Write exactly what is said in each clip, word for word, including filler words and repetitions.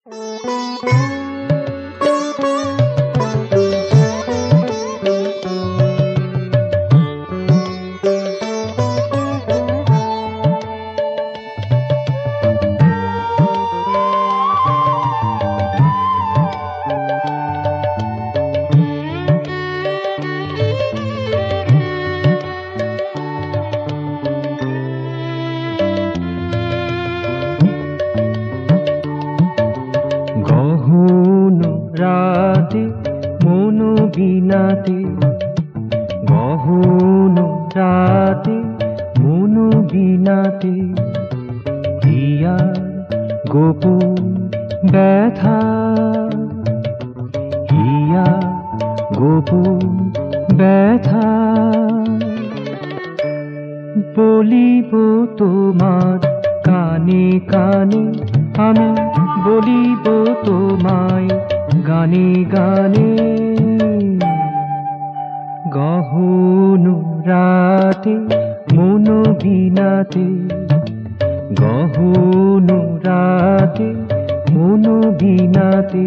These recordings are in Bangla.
রাতে মনো বিনাতে, গহন রাতে মনো বিনাতে, হিয়ার গোপন ব্যথা, হিয়া গোপন ব্যথা, বলিব তোমার কানে কানে, আমি বলিব তোমায় গানে গানে। গহন রাতে মনো বিনাতে, গহন রাতে মনো বিনাতে।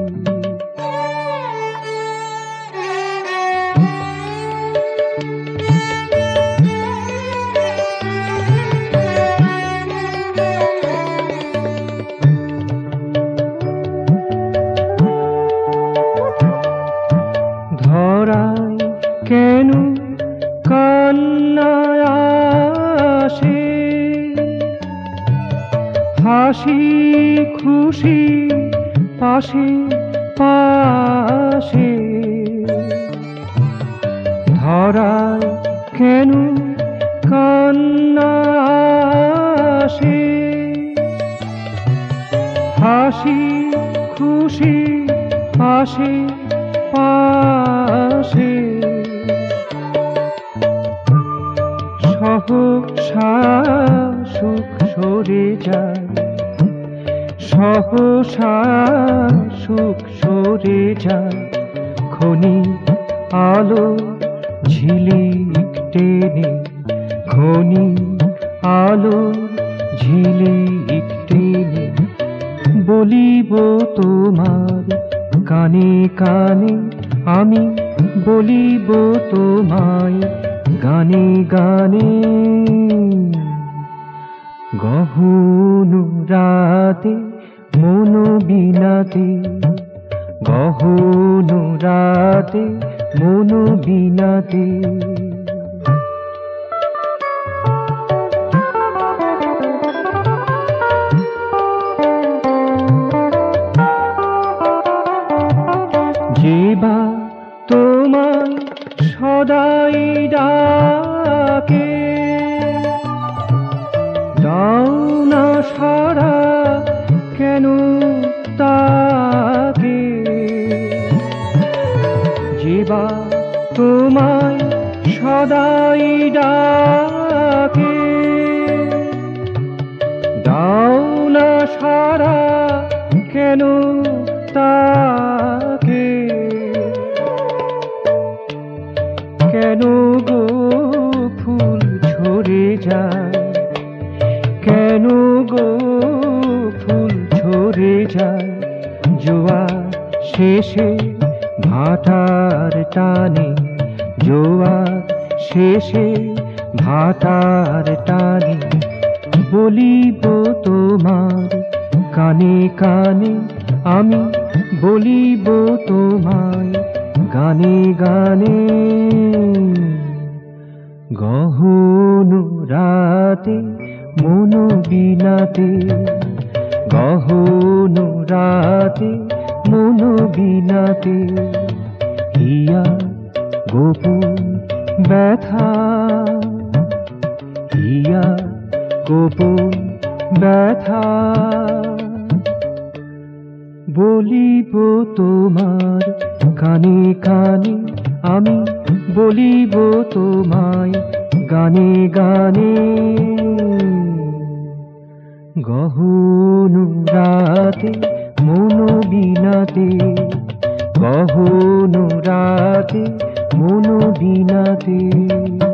ধরায় কেন কান্না আসে, হাসি খুশি পাশে পাশে। ধরায় কেন কান্না আসে, হাসি খুশি পাশে পাশে। সহসা সুখ সরে যায়, সহসা সুখ সরে যায়, ক্ষণিক আলো ঝিলিক টেনে, ক্ষণিক আলো ঝিলিক টেনে। বলিব তোমার কানে কানে, আমি বলিব তোমায় গানে গানে। গহন রাতে মনো বিনাতে, গহন রাতে মনো বিনাতে। যেবা তোমায় সদাই ডাকে, দাও না সাড়া কেন তাকে। যেবা তোমায় সদাই ডাকে, দাও না সাড়া কেন তাকে। কেন গো ফুল ঝরে যায়, কেন গো ফুল ঝরে যায়, জোয়ার শেষে ভাটার টানে, জোয়ার শেষে ভাটার টানে। বলিব তোমার কানে কানে, আমি বলিব তোমায় গানে গানে। গহন রাতে মনো বিনাতে, গহন রাতে মনো বিনাতে। হিয়া গোপন ব্যথা, হিয়া গোপন ব্যথা, বলিব তোমার কানে কানে, আমি বলিব তোমায় গানে গানে। গহন রাতে মনো বিনাতে, গহন রাতে মনো বিনাতে।